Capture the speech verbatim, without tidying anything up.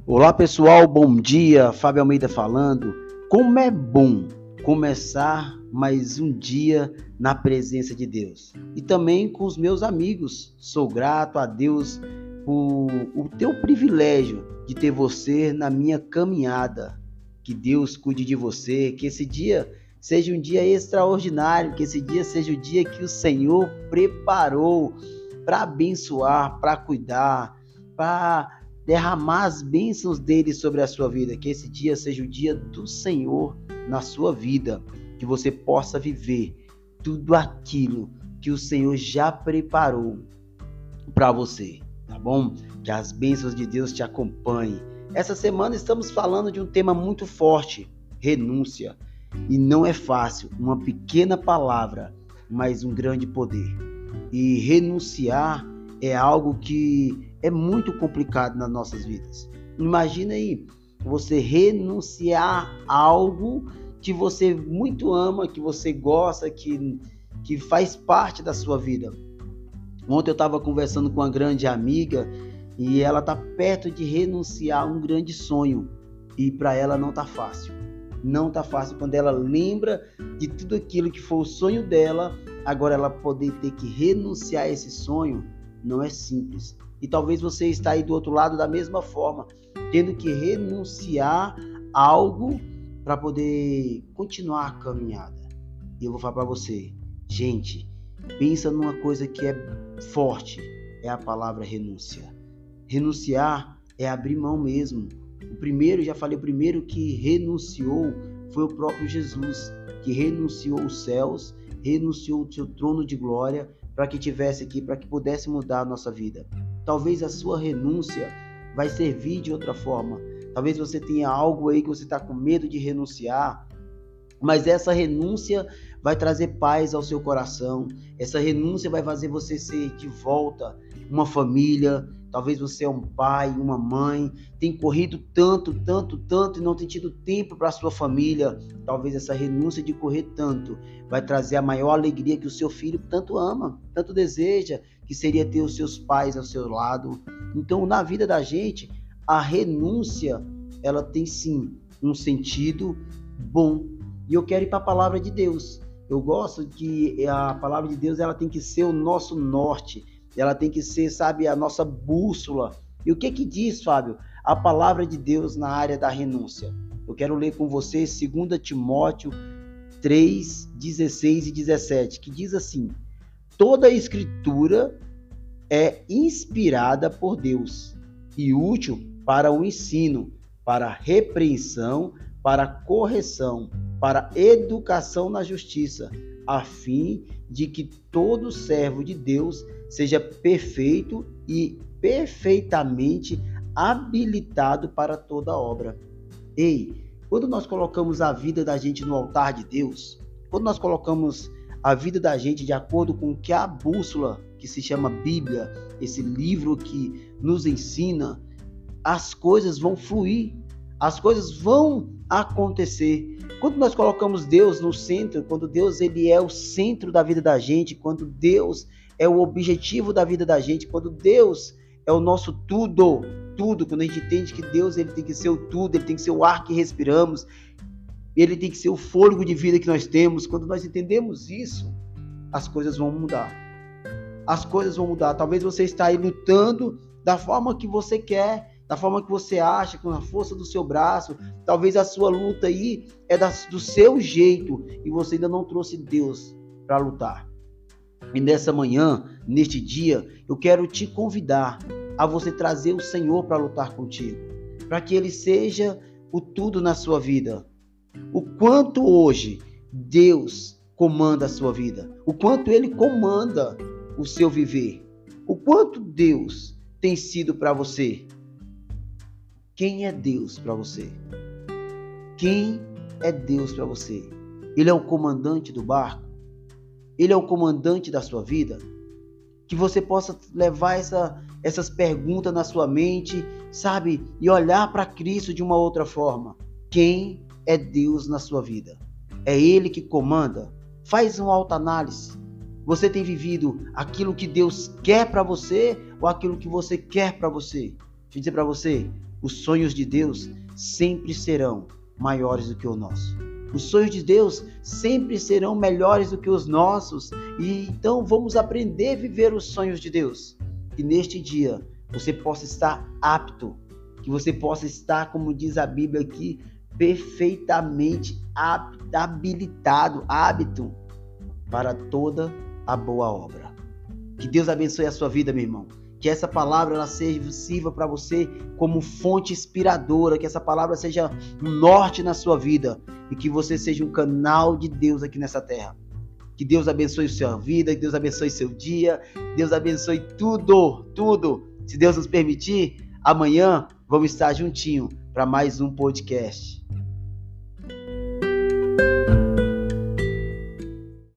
Olá pessoal, bom dia, Fábio Almeida falando. Como é bom começar mais um dia na presença de Deus e também com os meus amigos. Sou grato a Deus por o teu privilégio de ter você na minha caminhada. Que Deus cuide de você, que esse dia seja um dia extraordinário, que esse dia seja o dia que o Senhor preparou para abençoar, para cuidar, para derramar as bênçãos dele sobre a sua vida, que esse dia seja o dia do Senhor na sua vida, que você possa viver tudo aquilo que o Senhor já preparou para você, tá bom? Que as bênçãos de Deus te acompanhem. Essa semana estamos falando de um tema muito forte, renúncia, e não é fácil, uma pequena palavra, mas um grande poder. E renunciar é algo que é muito complicado nas nossas vidas. Imagina aí, você renunciar a algo que você muito ama, que você gosta, que, que faz parte da sua vida. Ontem eu estava conversando com uma grande amiga e ela está perto de renunciar a um grande sonho. E para ela não está fácil. Não está fácil quando ela lembra de tudo aquilo que foi o sonho dela, agora ela poder ter que renunciar a esse sonho, não é simples. E talvez você está aí do outro lado da mesma forma, tendo que renunciar a algo para poder continuar a caminhada. E eu vou falar para você, gente, pensa numa coisa que é forte, é a palavra renúncia. Renunciar é abrir mão mesmo. O primeiro, já falei, o primeiro que renunciou foi o próprio Jesus, que renunciou os céus, renunciou o seu trono de glória para que tivesse aqui, para que pudesse mudar a nossa vida. Talvez a sua renúncia vai servir de outra forma. Talvez você tenha algo aí que você está com medo de renunciar, mas essa renúncia vai trazer paz ao seu coração. Essa renúncia vai fazer você ser de volta uma família. Talvez você é um pai, uma mãe, tem corrido tanto, tanto, tanto e não tem tido tempo para a sua família. Talvez essa renúncia de correr tanto vai trazer a maior alegria que o seu filho tanto ama, tanto deseja, que seria ter os seus pais ao seu lado. Então, na vida da gente, a renúncia, ela tem sim um sentido bom. E eu quero ir para a palavra de Deus. Eu gosto que a palavra de Deus, ela tem que ser o nosso norte. Ela tem que ser, sabe, a nossa bússola. E o que que diz, Fábio, a palavra de Deus na área da renúncia? Eu quero ler com você dois Timóteo três, dezesseis e dezessete, que diz assim: toda a escritura é inspirada por Deus e útil para o ensino, para a repreensão, para a correção, para a educação na justiça, a fim de que todo servo de Deus seja perfeito e perfeitamente habilitado para toda obra. Ei, quando nós colocamos a vida da gente no altar de Deus, quando nós colocamos a vida da gente de acordo com o que a bússola, que se chama Bíblia, esse livro que nos ensina, as coisas vão fluir, as coisas vão acontecer. Quando nós colocamos Deus no centro, quando Deus ele é o centro da vida da gente, quando Deus é o objetivo da vida da gente, quando Deus é o nosso tudo, tudo, quando a gente entende que Deus ele tem que ser o tudo, ele tem que ser o ar que respiramos, ele tem que ser o fôlego de vida que nós temos. Quando nós entendemos isso, as coisas vão mudar. As coisas vão mudar. Talvez você está aí lutando da forma que você quer, da forma que você acha, com a força do seu braço. Talvez a sua luta aí é da, do seu jeito e você ainda não trouxe Deus para lutar. E nessa manhã, neste dia, eu quero te convidar a você trazer o Senhor para lutar contigo, para que Ele seja o tudo na sua vida. O quanto hoje Deus comanda a sua vida, o quanto Ele comanda o seu viver, o quanto Deus tem sido para você. Quem é Deus para você? Quem é Deus para você? Ele é o comandante do barco? Ele é o comandante da sua vida? Que você possa levar essa, essas perguntas na sua mente, sabe? E olhar para Cristo de uma outra forma. Quem é Deus na sua vida? É Ele que comanda? Faz uma autoanálise. Você tem vivido aquilo que Deus quer para você ou aquilo que você quer para você? Deixa eu dizer para você, Os sonhos de Deus sempre serão maiores do que o nosso. Os sonhos de Deus sempre serão melhores do que os nossos. E então vamos aprender a viver os sonhos de Deus. Que neste dia você possa estar apto, que você possa estar, como diz a Bíblia aqui, perfeitamente habilitado, hábito para toda a boa obra. Que Deus abençoe a sua vida, meu irmão. Que essa palavra ela seja, sirva para você como fonte inspiradora, que essa palavra seja um norte na sua vida e que você seja um canal de Deus aqui nessa terra. Que Deus abençoe sua vida, que Deus abençoe seu dia, Deus abençoe tudo, tudo. Se Deus nos permitir, amanhã vamos estar juntinho para mais um podcast.